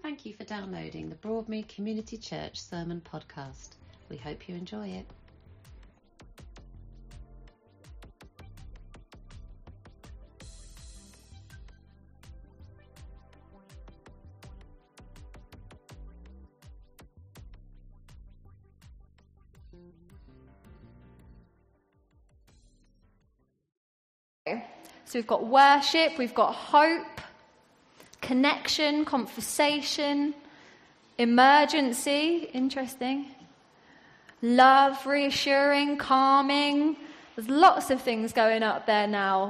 thank you for downloading the Broadmead Community Church Sermon Podcast. We hope you enjoy it. So we've got worship, we've got hope, connection, conversation, emergency, interesting, love, reassuring, calming. There's lots of things going up there now.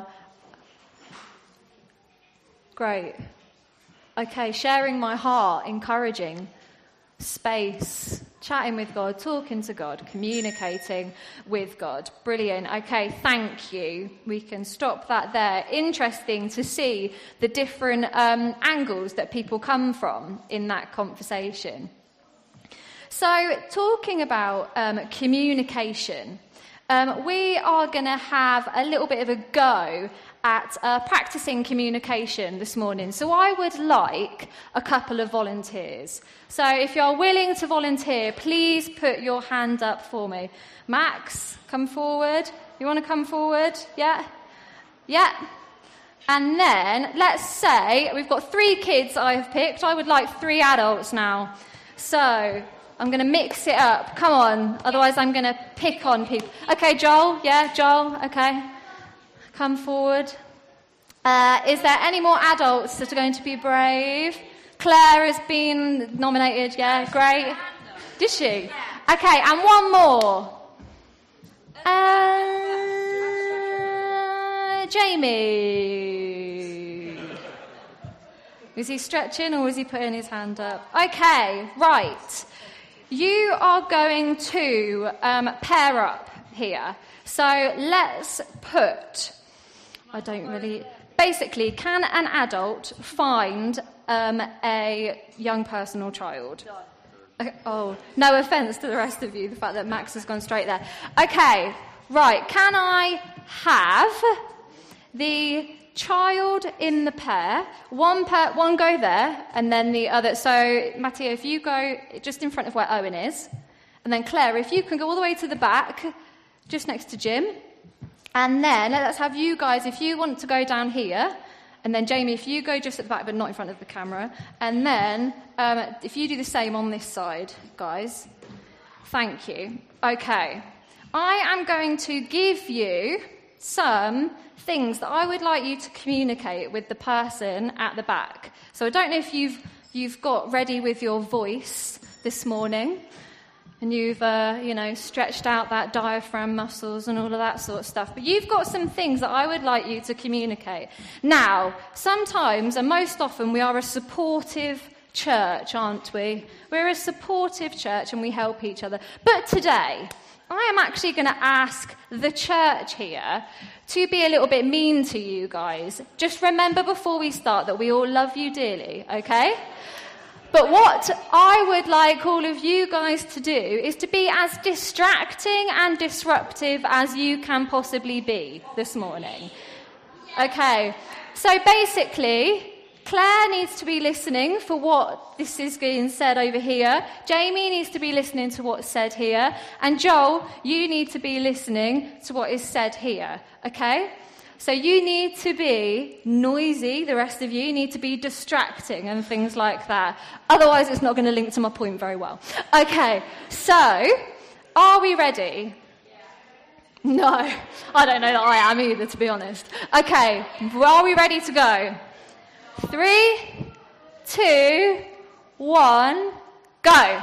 Great. Okay, sharing my heart, encouraging, space, chatting with God, talking to God, communicating with God. Brilliant. Okay, thank you. We can stop that there. Interesting to see the different angles that people come from in that conversation. So, talking about communication, we are going to have a little bit of a go at practicing communication this morning. So I would like a couple of volunteers. So if you're willing to volunteer, please put your hand up for me. Max, come forward. You want to come forward? Yeah? Yeah? And then, let's say, we've got 3 kids I have picked. I would like 3 adults now. So I'm going to mix it up. Come on. Otherwise I'm going to pick on people. Okay, Joel. Yeah, Joel. Okay. Come forward. Is there any more adults that are going to be brave? Claire has been nominated, yeah, great. Did she? Okay, and one more. Jamie. Is he stretching or is he putting his hand up? Okay, right. You are going to pair up here. So let's put... Basically, can an adult find a young person or child? Oh, no offence to the rest of you, the fact that Max has gone straight there. Okay, right. Can I have the child in the pair? One go there, and then the other. So, Matteo, if you go just in front of where Owen is, and then Claire, if you can go all the way to the back, just next to Jim. And then let's have you guys, if you want to go down here, and then Jamie, if you go just at the back but not in front of the camera, and then if you do the same on this side, guys. Thank you. Okay. I am going to give you some things that I would like you to communicate with the person at the back. So I don't know if you've got ready with your voice this morning. And you've, stretched out that diaphragm muscles and all of that sort of stuff. But you've got some things that I would like you to communicate. Now, sometimes, and most often, we are a supportive church, aren't we? We're a supportive church and we help each other. But today, I am actually going to ask the church here to be a little bit mean to you guys. Just remember before we start that we all love you dearly, okay? But what I would like all of you guys to do is to be as distracting and disruptive as you can possibly be this morning. Okay, so basically, Claire needs to be listening for what this is being said over here. Jamie needs to be listening to what's said here. And Joel, you need to be listening to what is said here, okay? So you need to be noisy, the rest of you need to be distracting and things like that. Otherwise, it's not going to link to my point very well. Okay, so are we ready? No, I don't know that I am either, to be honest. Okay, are we ready to go? 3, 2, 1, go.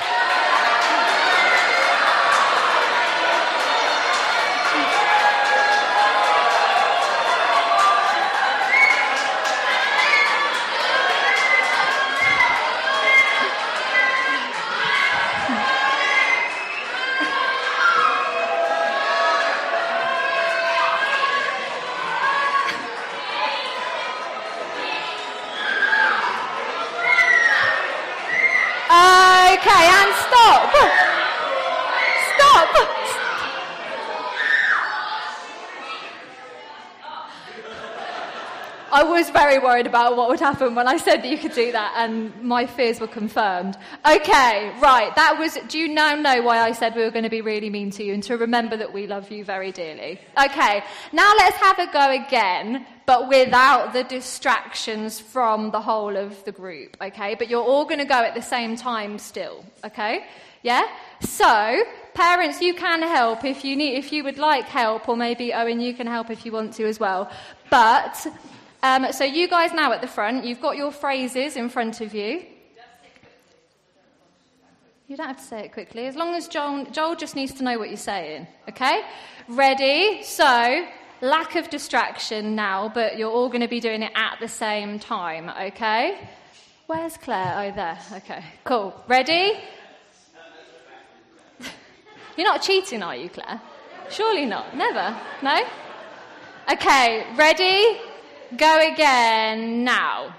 Okay, and stop. Stop. I was very worried about what would happen when I said that you could do that, and my fears were confirmed. Okay, right, do you now know why I said we were going to be really mean to you, and to remember that we love you very dearly? Okay, now let's have a go again, but without the distractions from the whole of the group, okay? But you're all going to go at the same time still, okay? Yeah? So, parents, you can help if you would like help, or maybe Owen, you can help if you want to as well. But, so you guys now at the front, you've got your phrases in front of you. You don't have to say it quickly, as long as Joel just needs to know what you're saying, okay? Ready? So, lack of distraction now, but you're all going to be doing it at the same time, okay? Where's Claire? Oh, there. Okay, cool. Ready? You're not cheating, are you, Claire? Surely not. Never. No? Okay, ready? Go again now.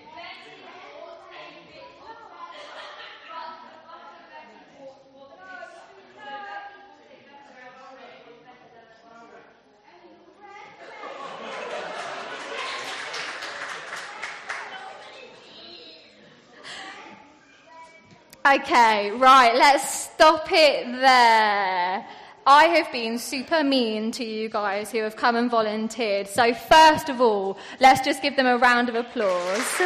Okay, right, let's stop it there. I have been super mean to you guys who have come and volunteered. So first of all, let's just give them a round of applause.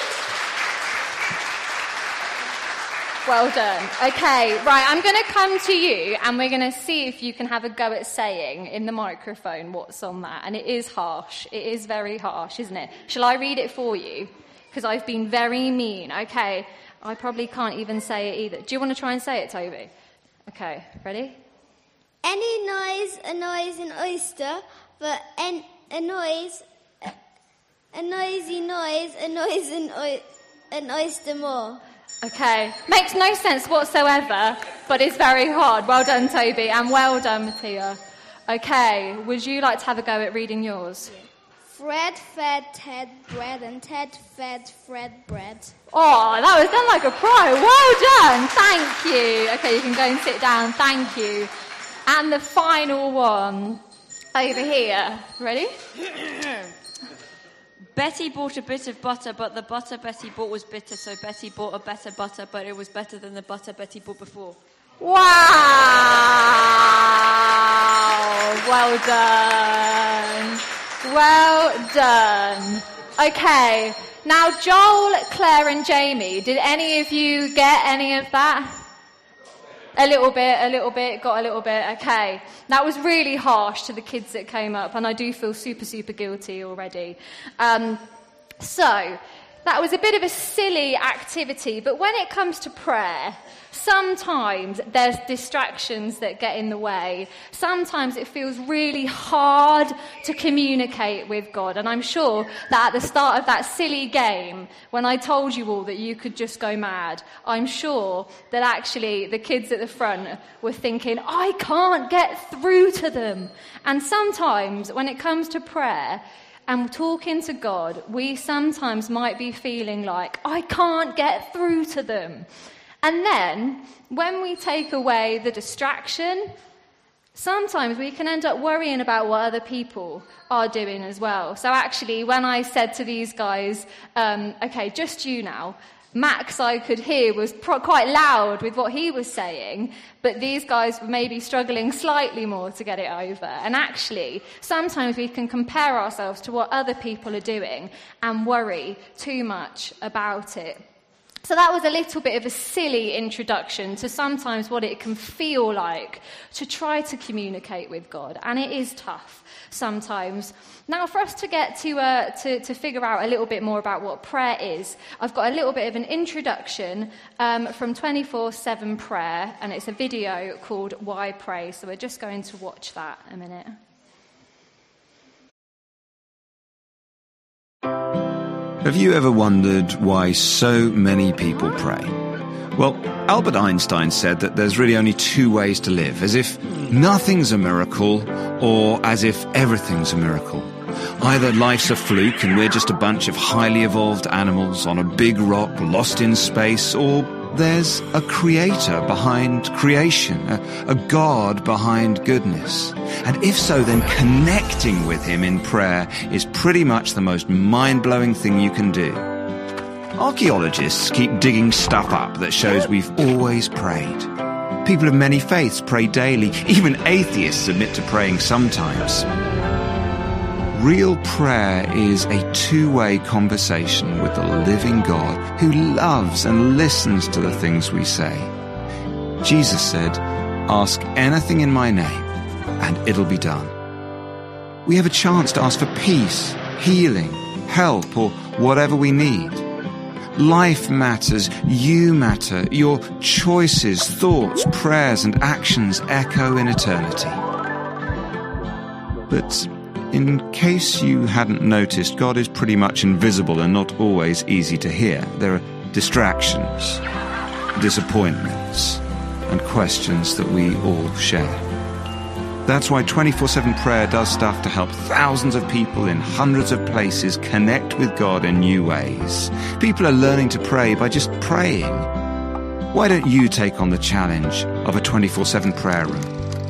Well done. Okay, right, I'm going to come to you and we're going to see if you can have a go at saying in the microphone what's on that. And it is harsh. It is very harsh, isn't it? Shall I read it for you? Because I've been very mean. Okay, I probably can't even say it either. Do you want to try and say it, Toby? Okay, ready? Any noise annoys an oyster, but a noisy noise annoys an oyster more. Okay, makes no sense whatsoever, but it's very hard. Well done, Toby, and well done, Mattia. Okay, would you like to have a go at reading yours? Fred fed Ted bread, and Ted fed Fred bread. Oh, that was done like a pro. Well done. Thank you. Okay, you can go and sit down. Thank you. And the final one over here. Ready? Betty bought a bit of butter, but the butter Betty bought was bitter, so Betty bought a better butter, but it was better than the butter Betty bought before. Wow! Well done. Well done. Okay, now Joel, Claire and Jamie, did any of you get any of that? A little bit, got a little bit, okay. That was really harsh to the kids that came up, and I do feel super, super guilty already. So, that was a bit of a silly activity, but when it comes to prayer, sometimes there's distractions that get in the way. Sometimes it feels really hard to communicate with God. And I'm sure that at the start of that silly game, when I told you all that you could just go mad, I'm sure that actually the kids at the front were thinking, I can't get through to them. And sometimes when it comes to prayer and talking to God, we sometimes might be feeling like, I can't get through to them. And then, when we take away the distraction, sometimes we can end up worrying about what other people are doing as well. So actually, when I said to these guys, okay, just you now, Max, I could hear, was quite loud with what he was saying, but these guys were maybe struggling slightly more to get it over. And actually, sometimes we can compare ourselves to what other people are doing and worry too much about it. So that was a little bit of a silly introduction to sometimes what it can feel like to try to communicate with God. And it is tough sometimes. Now, for us to get to figure out a little bit more about what prayer is, I've got a little bit of an introduction from 24/7 Prayer, and it's a video called Why Pray. So we're just going to watch that a minute. Have you ever wondered why so many people pray? Well, Albert Einstein said that there's really only two ways to live, as if nothing's a miracle or as if everything's a miracle. Either life's a fluke and we're just a bunch of highly evolved animals on a big rock lost in space, or there's a creator behind creation, a God behind goodness. And if so, then connecting with him in prayer is pretty much the most mind-blowing thing you can do. Archaeologists keep digging stuff up that shows we've always prayed. People of many faiths pray daily. Even atheists admit to praying sometimes. Real prayer is a two-way conversation with the living God who loves and listens to the things we say. Jesus said, "Ask anything in my name, and it'll be done." We have a chance to ask for peace, healing, help, or whatever we need. Life matters, you matter, your choices, thoughts, prayers, and actions echo in eternity. But in case you hadn't noticed, God is pretty much invisible and not always easy to hear. There are distractions, disappointments, and questions that we all share. That's why 24/7 prayer does stuff to help thousands of people in hundreds of places connect with God in new ways. People are learning to pray by just praying. Why don't you take on the challenge of a 24/7 prayer room?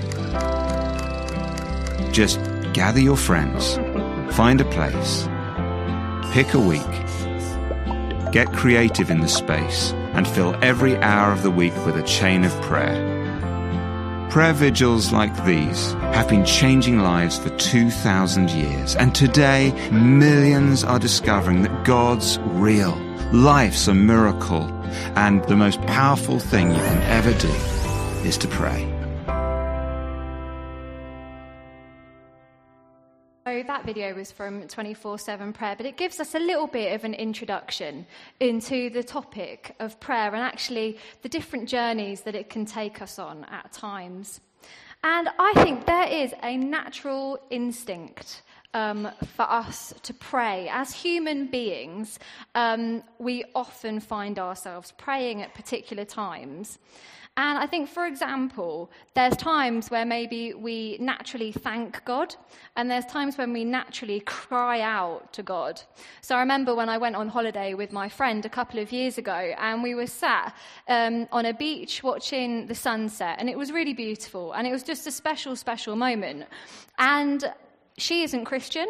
Just gather your friends, find a place, pick a week, get creative in the space, and fill every hour of the week with a chain of prayer. Prayer vigils like these have been changing lives for 2,000 years, and today millions are discovering that God's real, life's a miracle, and the most powerful thing you can ever do is to pray. So that video was from 24/7 Prayer, but it gives us a little bit of an introduction into the topic of prayer and actually the different journeys that it can take us on at times. And I think there is a natural instinct for us to pray. As human beings, we often find ourselves praying at particular times. And I think, for example, there's times where maybe we naturally thank God, and there's times when we naturally cry out to God. So I remember when I went on holiday with my friend a couple of years ago, and we were sat on a beach watching the sunset, and it was really beautiful, and it was just a special, special moment. And she isn't Christian,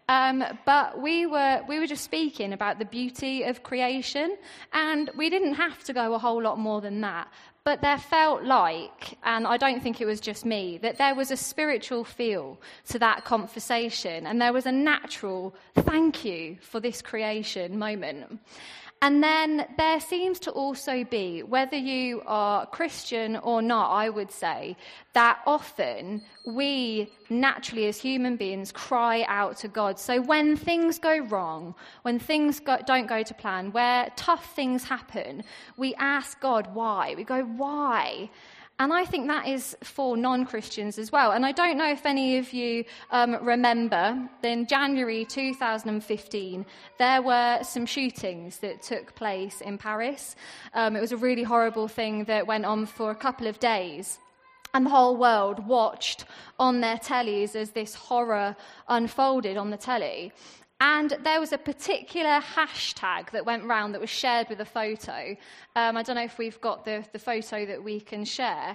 but we were just speaking about the beauty of creation, and we didn't have to go a whole lot more than that. But there felt like, and I don't think it was just me, that there was a spiritual feel to that conversation, and there was a natural thank you for this creation moment. And then there seems to also be, whether you are Christian or not, I would say, that often we naturally as human beings cry out to God. So when things go wrong, when things don't go to plan, where tough things happen, we ask God why. We go, why? And I think that is for non-Christians as well. And I don't know if any of you remember, in January 2015, there were some shootings that took place in Paris. It was a really horrible thing that went on for a couple of days. And the whole world watched on their tellies as this horror unfolded on the telly. And there was a particular hashtag that went round that was shared with a photo. I don't know if we've got the photo that we can share.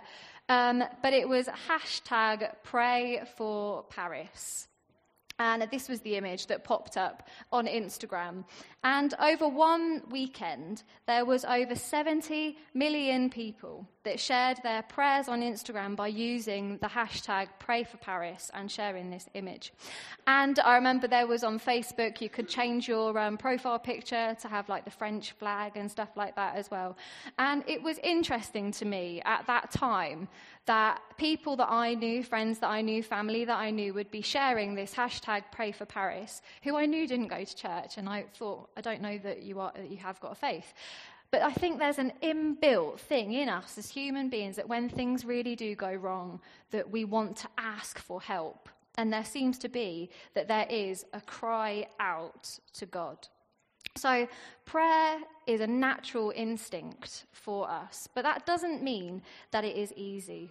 But it was hashtag Pray for Paris. And this was the image that popped up on Instagram. And over one weekend, there was over 70 million people that shared their prayers on Instagram by using the hashtag Pray for Paris and sharing this image. And I remember there was on Facebook, you could change your profile picture to have like the French flag and stuff like that as well. And it was interesting to me at that time that people that I knew, friends that I knew, family that I knew would be sharing this hashtag Pray for Paris, who I knew didn't go to church. And I thought, I don't know that you have got a faith. But I think there's an inbuilt thing in us as human beings that when things really do go wrong, that we want to ask for help. And there seems to be that there is a cry out to God. So prayer is a natural instinct for us, but that doesn't mean that it is easy.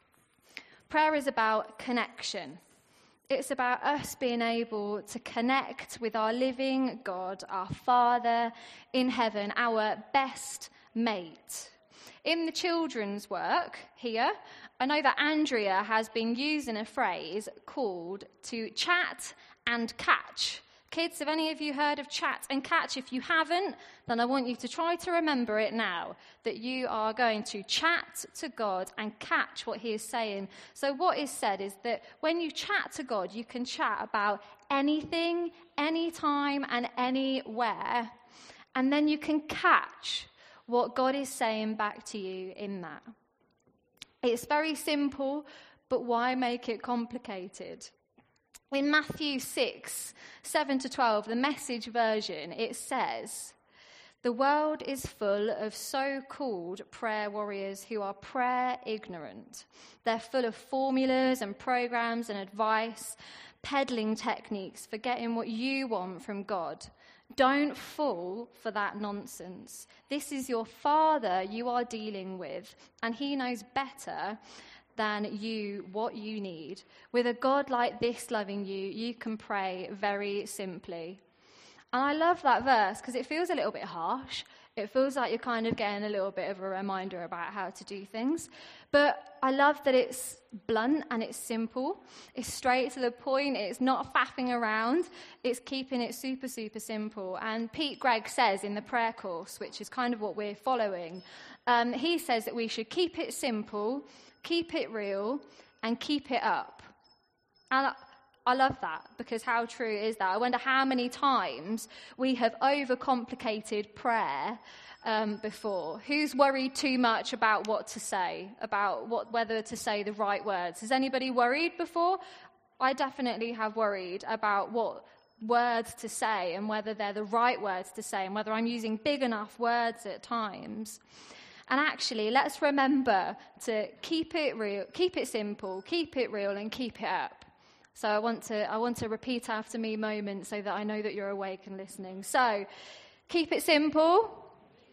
Prayer is about connection. It's about us being able to connect with our living God, our Father in heaven, our best mate. In the children's work here, I know that Andrea has been using a phrase called to chat and catch. Kids, have any of you heard of chat and catch? If you haven't, then I want you to try to remember it now, that you are going to chat to God and catch what he is saying. So what is said is that when you chat to God, you can chat about anything, anytime, and anywhere. And then you can catch what God is saying back to you in that. It's very simple, but why make it complicated? In Matthew 6, 7-12, the Message version, it says, "The world is full of so-called prayer warriors who are prayer ignorant. They're full of formulas and programs and advice, peddling techniques for getting what you want from God. Don't fall for that nonsense. This is your Father you are dealing with, and he knows better than you what you need. With a God like this loving you, you can pray very simply." And I love that verse because it feels a little bit harsh. It feels like you're kind of getting a little bit of a reminder about how to do things. But I love that it's blunt and it's simple. It's straight to the point. It's not faffing around. It's keeping it super, super simple. And Pete Gregg says in the prayer course, which is kind of what we're following, he says that we should keep it simple, keep it real, and keep it up. And I love that, because how true is that? I wonder how many times we have overcomplicated prayer before. Who's worried too much about what to say, about whether to say the right words? Has anybody worried before? I definitely have worried about what words to say and whether they're the right words to say and whether I'm using big enough words at times. And actually, let's remember to keep it real, keep it simple, keep it real, and keep it up. So I want to repeat after me moments so that I know that you're awake and listening. So, keep it simple,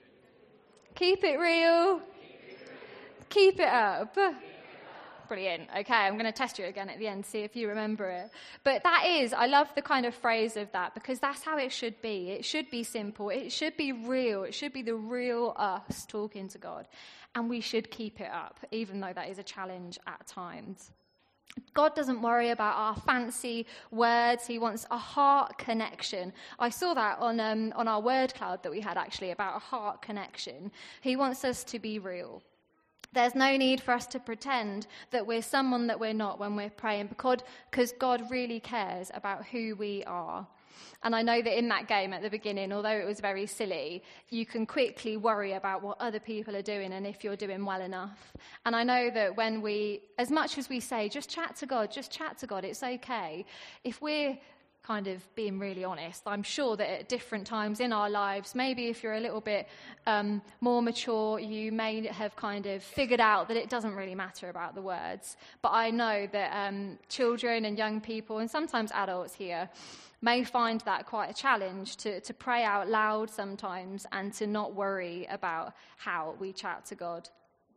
keep it real, keep it up. Brilliant. Okay, I'm going to test you again at the end, see if you remember it. But I love the kind of phrase of that, because that's how it should be. It should be simple. It should be real. It should be the real us talking to God. And we should keep it up, even though that is a challenge at times. God doesn't worry about our fancy words. He wants a heart connection. I saw that on our word cloud that we had, actually, about a heart connection. He wants us to be real. There's no need for us to pretend that we're someone that we're not when we're praying, because God really cares about who we are. And I know that in that game at the beginning, although it was very silly, you can quickly worry about what other people are doing and if you're doing well enough. And I know that when as much as we say, just chat to God, it's okay. If we're kind of being really honest, I'm sure that at different times in our lives, maybe if you're a little bit more mature, you may have kind of figured out that it doesn't really matter about the words. But I know that children and young people, and sometimes adults here, may find that quite a challenge to pray out loud sometimes and to not worry about how we chat to God.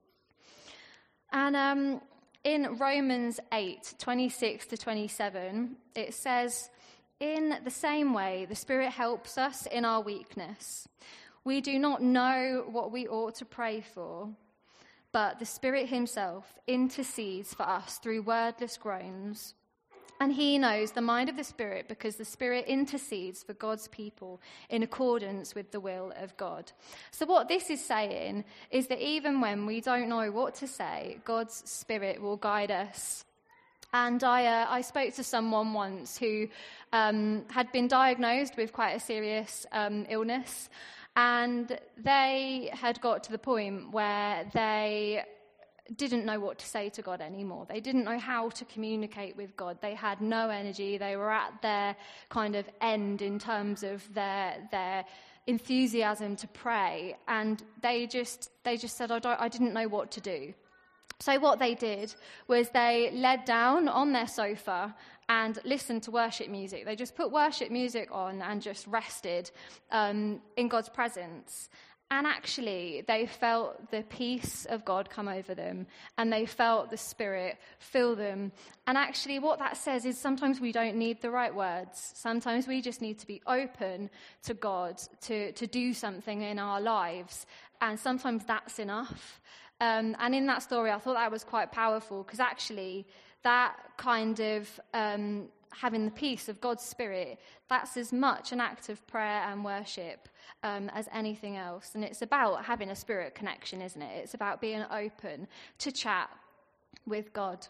And in Romans 8:26-27, it says, "In the same way, the Spirit helps us in our weakness. We do not know what we ought to pray for, but the Spirit himself intercedes for us through wordless groans. And he knows the mind of the Spirit, because the Spirit intercedes for God's people in accordance with the will of God." So what this is saying is that even when we don't know what to say, God's Spirit will guide us. And I spoke to someone once who had been diagnosed with quite a serious illness, and they had got to the point where they didn't know what to say to God anymore. They didn't know how to communicate with God. They had no energy. They were at their kind of end in terms of their enthusiasm to pray, and they just said, I didn't know what to do. So what they did was they laid down on their sofa and listened to worship music. They just put worship music on and just rested in God's presence. And actually, they felt the peace of God come over them, and they felt the Spirit fill them. And actually, what that says is sometimes we don't need the right words. Sometimes we just need to be open to God to do something in our lives. And sometimes that's enough. And in that story, I thought that was quite powerful, because actually, that kind of having the peace of God's Spirit, that's as much an act of prayer and worship as anything else. And it's about having a spirit connection, isn't it? It's about being open to chat with God.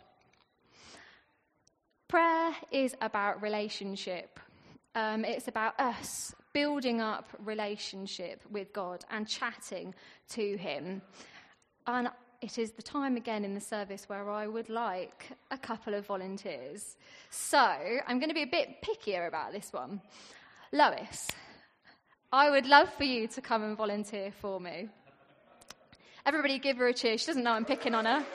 Prayer is about relationship. It's about us building up relationship with God and chatting to him. And it is the time again in the service where I would like a couple of volunteers. So I'm going to be a bit pickier about this one. Lois, I would love for you to come and volunteer for me. Everybody give her a cheer. She doesn't know I'm picking on her.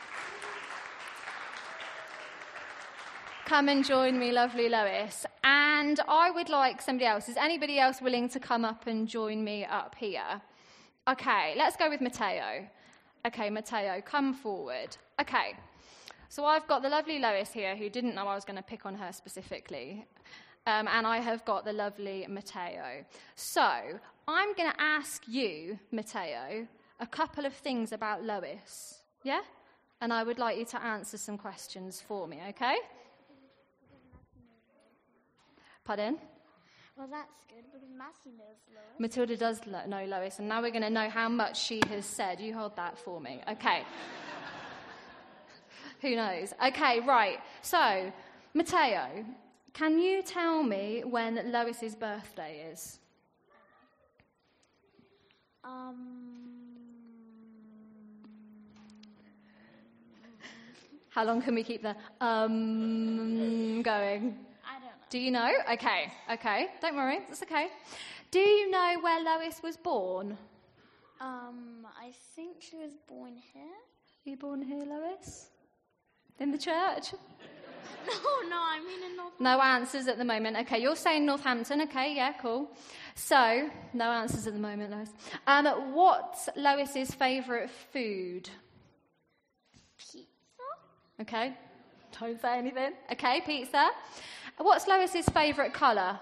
Come and join me, lovely Lois. And I would like somebody else. Is anybody else willing to come up and join me up here? Okay, let's go with Matteo. Okay, Matteo, come forward. Okay, so I've got the lovely Lois here, who didn't know I was going to pick on her specifically. And I have got the lovely Matteo. So I'm going to ask you, Matteo, a couple of things about Lois. Yeah? And I would like you to answer some questions for me, okay? Pardon? Well, that's good, because Matthew knows Lois. Matilda does know Lois, and now we're going to know how much she has said. You hold that for me. Okay. Who knows? Okay, right. So, Matteo, can you tell me when Lois's birthday is? How long can we keep the going? I don't know. Do you know? Okay. Don't worry, that's okay. Do you know where Lois was born? I think she was born here. Were you born here, Lois? In the church? No, I mean in Northampton. No answers at the moment. Okay, you're saying Northampton. Okay, yeah, cool. So, no answers at the moment, Lois. What's Lois's favourite food? Pizza? Okay, don't say anything. Okay, pizza. What's Lois's favourite colour?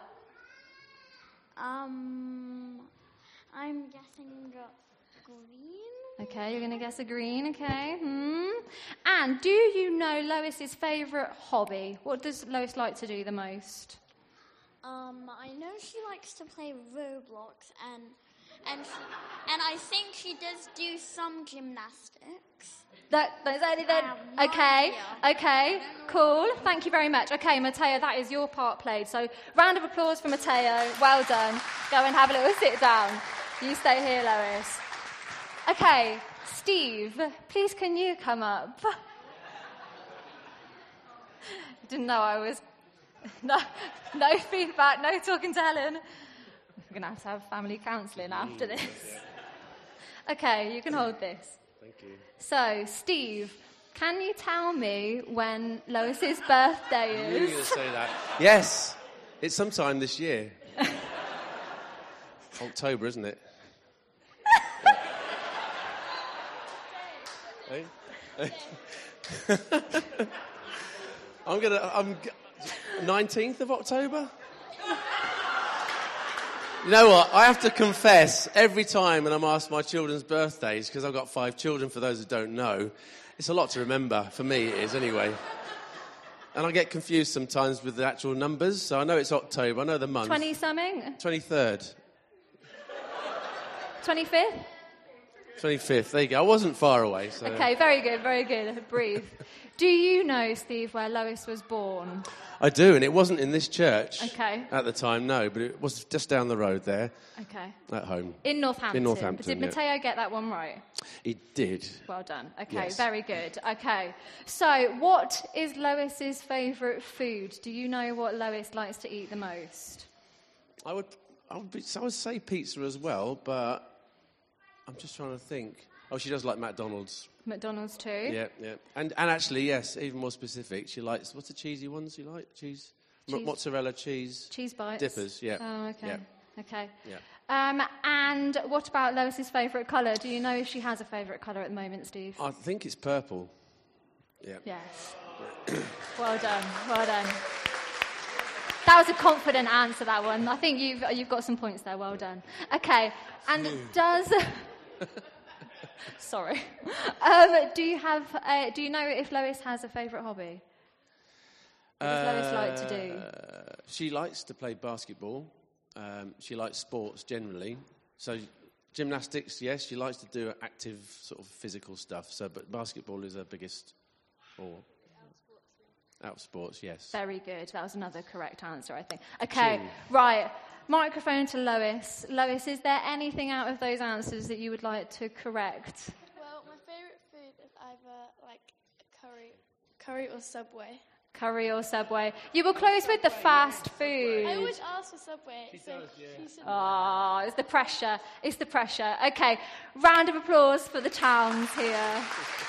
I'm guessing green. Okay, you're going to guess a green, okay. And do you know Lois's favourite hobby? What does Lois like to do the most? I know she likes to play Roblox, and I think she does do some gymnastics. Don't say anything. Okay, cool. Thank you very much. Okay, Matteo, that is your part played. So, round of applause for Matteo. Well done. Go and have a little sit down. You stay here, Lois. Okay, Steve, please can you come up? Didn't know I was... No feedback, no talking to Helen. We're going to have family counselling after this. Okay, you can hold this. Thank you. So, Steve, can you tell me when Lois's birthday I knew you were is? going to say that. Yes, it's sometime this year. October, isn't it? I'm 19th of October. You know what? I have to confess, every time when I'm asked my children's birthdays, because I've got 5 children, for those who don't know, it's a lot to remember. For me, it is anyway. And I get confused sometimes with the actual numbers, so I know it's October, I know the month. 20-something? 23rd. 25th? 25th, there you go. I wasn't far away. So. Okay, very good. Breathe. Do you know, Steve, where Lois was born? I do, and it wasn't in this church at the time, no, but it was just down the road there. Okay. At home. In Northampton. Did yeah. Matteo get that one right? He did. Well done. Okay, Yes. Very good. Okay. So, what is Lois's favourite food? Do you know what Lois likes to eat the most? I would say pizza as well, but I'm just trying to think. Oh, she does like McDonald's. McDonald's too? Yeah. And actually, yes, even more specific, she likes, what's the cheesy ones you like? Cheese. Mozzarella cheese. Cheese bites? Dippers, yeah. Oh, okay. Yeah. Okay. Yeah. And what about Lois's favourite colour? Do you know if she has a favourite colour at the moment, Steve? I think it's purple. Yeah. Yes. Well done. Well done. That was a confident answer, that one. I think you've got some points there. Well done. Okay. And does... Sorry. Do you know if Lois has a favourite hobby? What does Lois like to do? She likes to play basketball. She likes sports generally. So gymnastics, yes. She likes to do active sort of physical stuff. But basketball is her biggest... Out of sports, yes. Very good. That was another correct answer, I think. Okay, right. Microphone to Lois. Lois, is there anything out of those answers that you would like to correct? Well, my favourite food is either curry or Subway. Curry or Subway. You were close with the fast food. I always ask for Subway. Oh, it's the pressure. It's the pressure. Okay, round of applause for the towns here.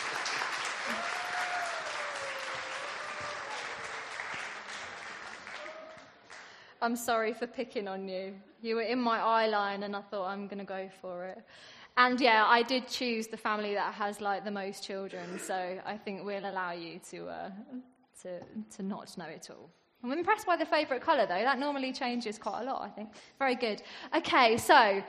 I'm sorry for picking on you. You were in my eye line and I thought I'm going to go for it. And yeah, I did choose the family that has like the most children, so I think we'll allow you to not know it all. I'm impressed by the favourite colour though. That normally changes quite a lot, I think. Very good. Okay, so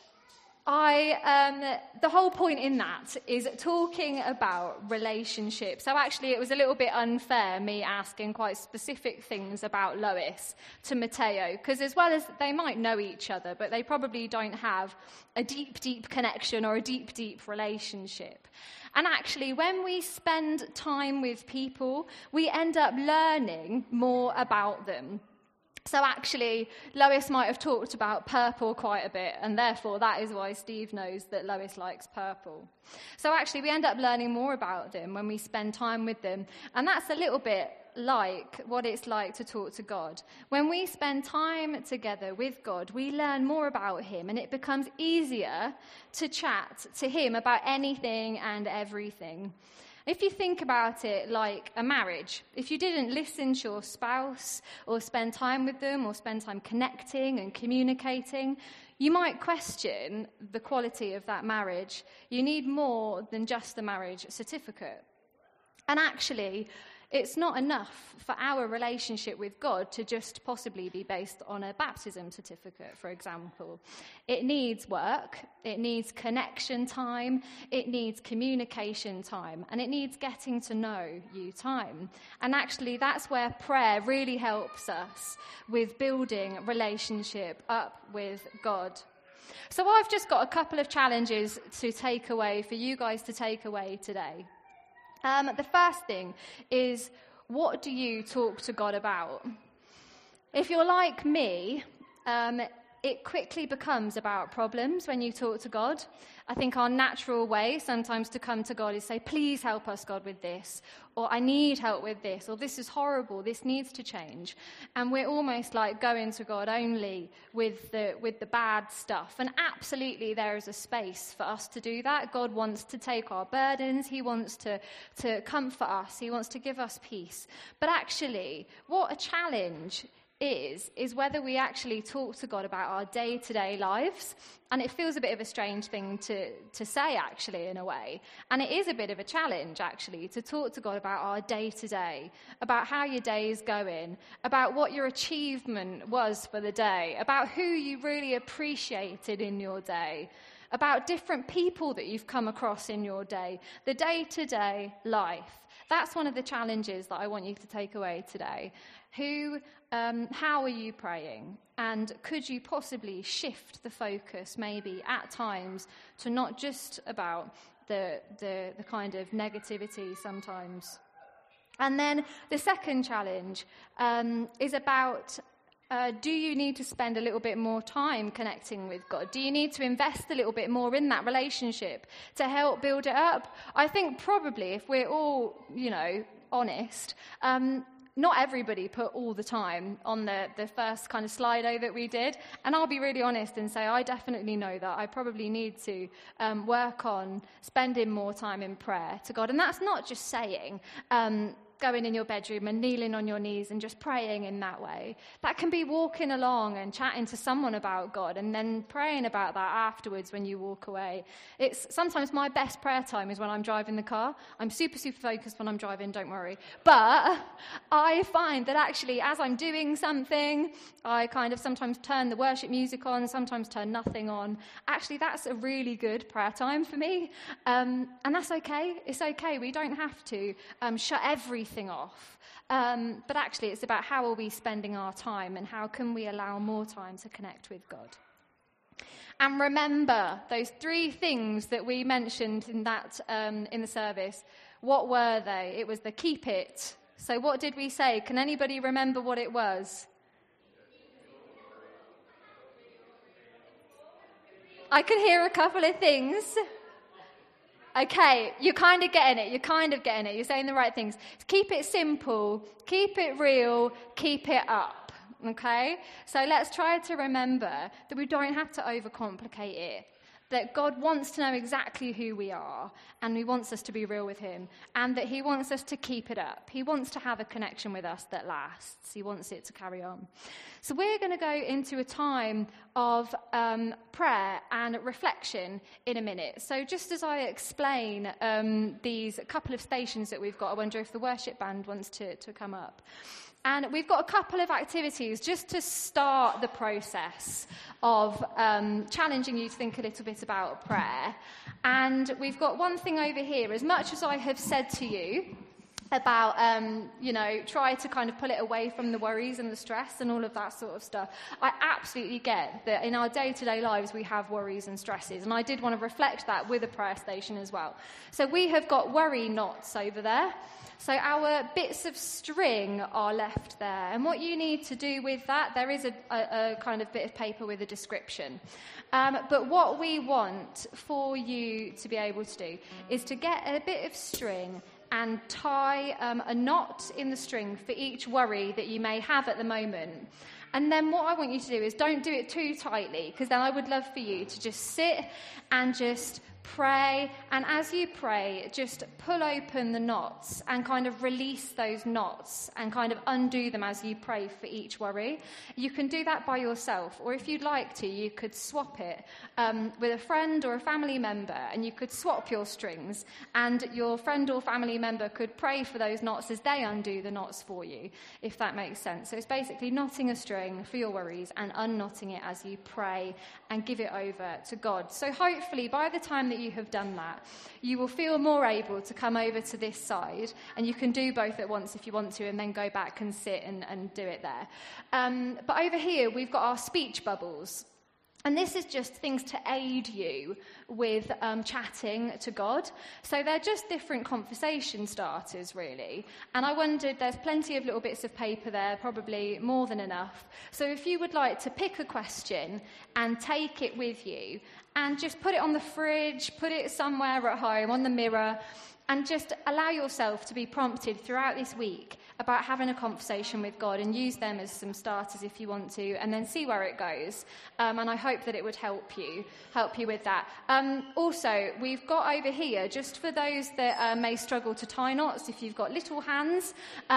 the whole point in that is talking about relationships. So actually it was a little bit unfair me asking quite specific things about Lois to Matteo, because as well as they might know each other, but they probably don't have a deep, deep connection or a deep, deep relationship. And actually, when we spend time with people, we end up learning more about them. So actually, Lois might have talked about purple quite a bit, and therefore that is why Steve knows that Lois likes purple. So actually, we end up learning more about them when we spend time with them, and that's a little bit like what it's like to talk to God. When we spend time together with God, we learn more about him, and it becomes easier to chat to him about anything and everything. If you think about it like a marriage, if you didn't listen to your spouse or spend time with them or spend time connecting and communicating, you might question the quality of that marriage. You need more than just the marriage certificate. And actually, it's not enough for our relationship with God to just possibly be based on a baptism certificate, for example. It needs work, it needs connection time, it needs communication time, and it needs getting to know you time. And actually, that's where prayer really helps us with building relationship up with God. So I've just got a couple of challenges to take away, for you guys to take away today. The first thing is, what do you talk to God about? If you're like me, it quickly becomes about problems when you talk to God. I think our natural way sometimes to come to God is say, please help us, God, with this, or I need help with this, or this is horrible, this needs to change. And we're almost like going to God only with the bad stuff. And absolutely there is a space for us to do that. God wants to take our burdens, he wants to comfort us, he wants to give us peace. But actually, what a challenge is whether we actually talk to God about our day-to-day lives. And it feels a bit of a strange thing to say, actually, in a way. And it is a bit of a challenge, actually, to talk to God about our day-to-day, about how your day is going, about what your achievement was for the day, about who you really appreciated in your day, about different people that you've come across in your day, the day-to-day life. That's one of the challenges that I want you to take away today. How are you praying? And could you possibly shift the focus maybe at times to not just about the kind of negativity sometimes? And then the second challenge is about, do you need to spend a little bit more time connecting with God? Do you need to invest a little bit more in that relationship to help build it up? I think probably, if we're all, honest, not everybody put all the time on the first kind of Slido that we did. And I'll be really honest and say I definitely know that I probably need to work on spending more time in prayer to God. And that's not just saying. going in your bedroom and kneeling on your knees and just praying in that way. That can be walking along and chatting to someone about God and then praying about that afterwards when you walk away. It's sometimes my best prayer time is when I'm driving the car. I'm super, super focused when I'm driving, don't worry. But I find that actually as I'm doing something, I kind of sometimes turn the worship music on, sometimes turn nothing on. Actually, that's a really good prayer time for me. And that's okay. It's okay. We don't have to shut everything off. But actually, it's about how are we spending our time and how can we allow more time to connect with God. And remember those 3 things that we mentioned in that in the service. What were they? It was the keep it. So what did we say? Can anybody remember what it was? I can hear a couple of things. Okay, you're kind of getting it. You're saying the right things. Keep it simple, keep it real, keep it up. Okay? So let's try to remember that we don't have to overcomplicate it. That God wants to know exactly who we are, and he wants us to be real with him, and that he wants us to keep it up. He wants to have a connection with us that lasts. He wants it to carry on. So we're going to go into a time of prayer and reflection in a minute. So just as I explain these couple of stations that we've got, I wonder if the worship band wants to come up. And we've got a couple of activities just to start the process of challenging you to think a little bit about prayer. And we've got one thing over here. As much as I have said to you about, try to kind of pull it away from the worries and the stress and all of that sort of stuff, I absolutely get that in our day-to-day lives we have worries and stresses. And I did want to reflect that with a prayer station as well. So we have got worry knots over there. So our bits of string are left there. And what you need to do with that, there is a kind of bit of paper with a description. But what we want for you to be able to do is to get a bit of string and tie a knot in the string for each worry that you may have at the moment. And then what I want you to do is don't do it too tightly, because then I would love for you to just sit and just pray, and as you pray, just pull open the knots and kind of release those knots and kind of undo them as you pray for each worry. You can do that by yourself, or if you'd like to, you could swap it with a friend or a family member, and you could swap your strings, and your friend or family member could pray for those knots as they undo the knots for you, if that makes sense. So it's basically knotting a string for your worries and unknotting it as you pray and give it over to God. So hopefully by the time that you have done that, you will feel more able to come over to this side, and you can do both at once if you want to, and then go back and sit and do it there. But over here, we've got our speech bubbles. And this is just things to aid you with chatting to God. So they're just different conversation starters, really. And I wondered, there's plenty of little bits of paper there, probably more than enough. So if you would like to pick a question and take it with you, and just put it on the fridge, put it somewhere at home, on the mirror, and just allow yourself to be prompted throughout this week about having a conversation with God, and use them as some starters if you want to, and then see where it goes. And I hope that it would help you with that. Also, we've got over here, just for those that may struggle to tie knots, if you've got little hands,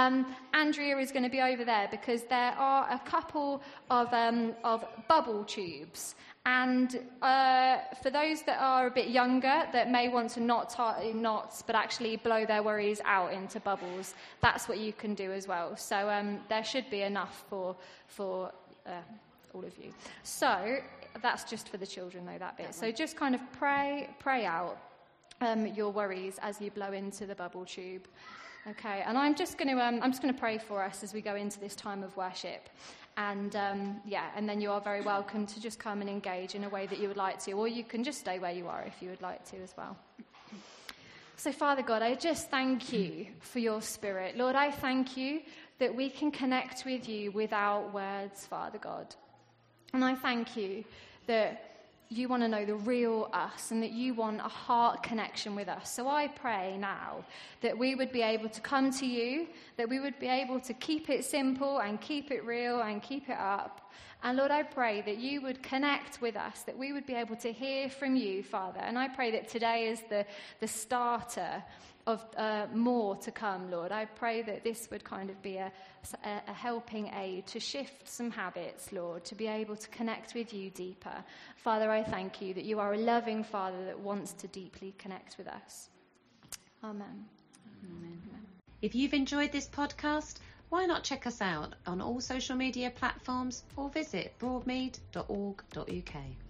Andrea is going to be over there, because there are a couple of bubble tubes. And for those that are a bit younger, that may want to not tie knots, but actually blow their worries out into bubbles, that's what you can do as well. So there should be enough for all of you. So that's just for the children, though, that bit. So just kind of pray out your worries as you blow into the bubble tube. Okay, and I'm just going to pray for us as we go into this time of worship. And and then you are very welcome to just come and engage in a way that you would like to, or you can just stay where you are if you would like to as well. So, Father God, I just thank you for your Spirit. Lord, I thank you that we can connect with you without words, Father God. And I thank you that you want to know the real us, and that you want a heart connection with us. So I pray now that we would be able to come to you, that we would be able to keep it simple and keep it real and keep it up, And Lord, I pray that you would connect with us, that we would be able to hear from you, Father. And I pray that today is the starter of more to come, Lord. I pray that this would kind of be a helping aid to shift some habits, Lord, to be able to connect with you deeper. Father, I thank you that you are a loving Father that wants to deeply connect with us. Amen. Amen. If you've enjoyed this podcast, why not check us out on all social media platforms or visit broadmead.org.uk.